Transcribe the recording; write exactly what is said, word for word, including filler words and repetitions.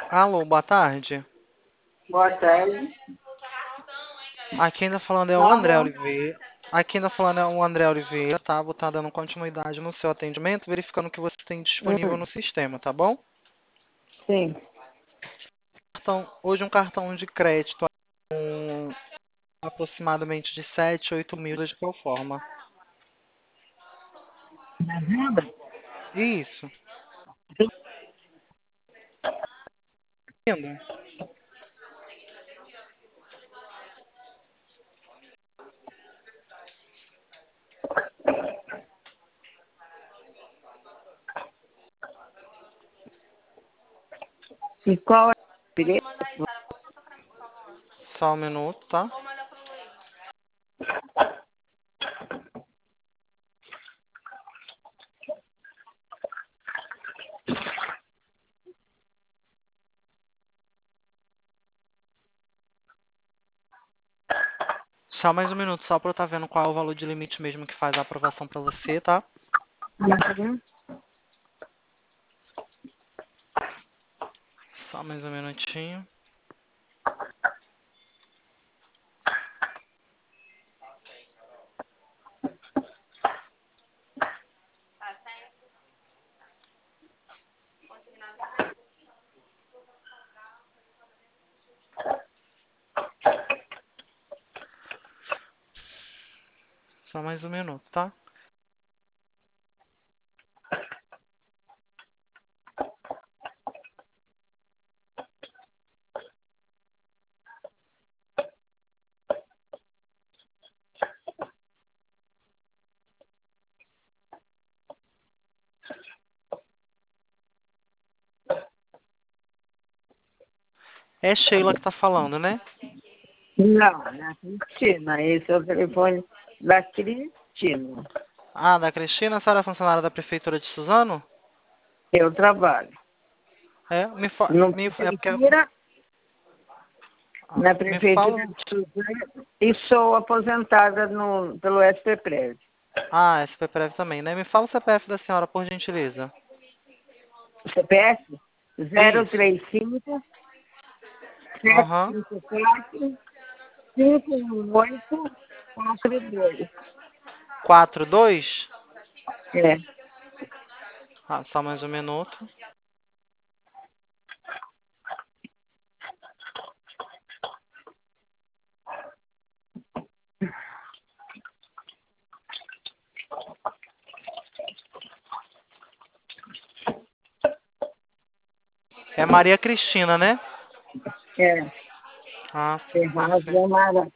Alô, boa tarde. Boa tarde. Aqui ainda falando é o André Alô? Oliveira. Aqui ainda falando é o André Oliveira, tá? Vou estar dando continuidade no seu atendimento, verificando o que você tem disponível Hum, no sistema, tá bom? sim. Então, hoje um cartão de crédito com aproximadamente de sete, oito mil de qual forma? Me ajuda? Isso. Indo. E qual é o preço? Só um minuto, tá? Só mais um minuto, só para eu estar vendo qual é o valor de limite mesmo que faz a aprovação para você, tá? Uhum. Só mais um minutinho. Só mais um minuto, tá? É Sheila que tá falando, né? Não, na Cristina. Esse é o telefone da Cristina. Ah, da Cristina, a senhora é funcionária da Prefeitura de Suzano? Eu trabalho. É, me, fa Na me é porque prefeitura, ah, na me prefeitura fala. de Suzano e sou aposentada no, pelo S P Prev. Ah, S P Prev também, né? Me fala o C P F da senhora, por gentileza. C P F zero Isso. três cinco sete Aham. cinco quatro cinco um oito quatro dois. Quatro dois. É. Ah, só mais um minuto. É Maria Cristina, né? É. Ah, Ferraz perfeito. de Amarante.